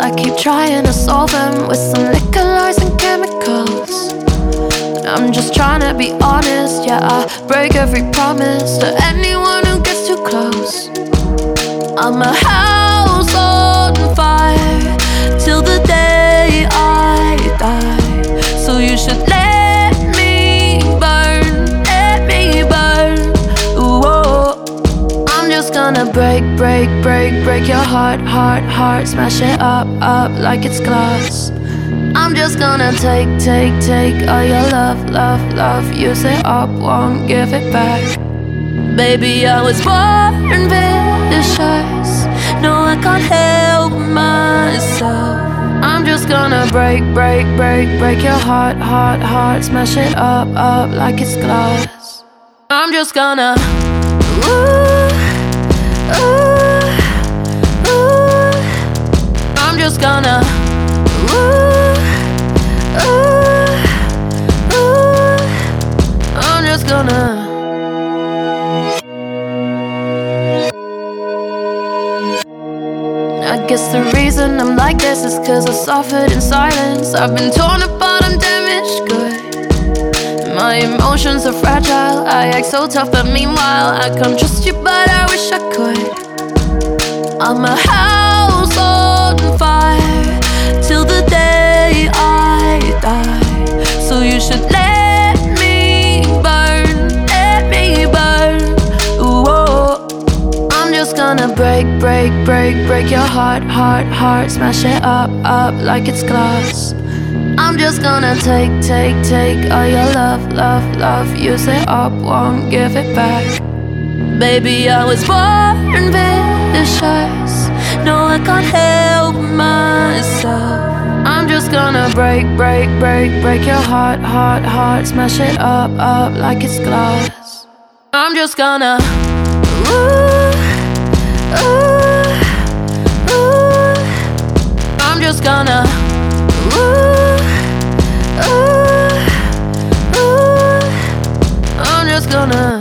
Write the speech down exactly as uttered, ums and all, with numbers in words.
I keep trying to solve them with some liquor, lies and chemicals. I'm just trying to be honest, yeah, I break every promise to anyone who gets too close. I'm a house on fire till the day I die. So you should let me burn, let me burn. Ooh, oh. I'm just gonna break, break, break, break your heart, heart, heart. Smash it up, up like it's glass. I'm just gonna take, take, take all your love, love, love. Use it up, won't give it back. Baby, I was born vicious. No, I can't help myself. I'm just gonna break, break, break, break your heart, heart, heart. Smash it up, up like it's glass. I'm just gonna ooh, ooh, ooh. I'm just gonna ooh, ooh, ooh. I'm just gonna I guess the reason I'm like this is cause I suffered in silence. I've been torn apart, I'm damaged good. My emotions are fragile, I act so tough but meanwhile I can't trust you but I wish I could. I'm a house on fire till the day I die. So you should let me burn, let me burn. Ooh, oh. I'm just gonna break, break, break, break your heart, heart, heart. Smash it up, up like it's glass. I'm just gonna take, take, take all your love, love, love. Use it up, won't give it back. Baby, I was born vicious. No, I can't help myself. I'm just gonna break, break, break, break your heart, heart, heart. Smash it up, up like it's glass. I'm just gonna ooh, ooh, ooh. I'm just gonna ooh, ooh, ooh. I'm just gonna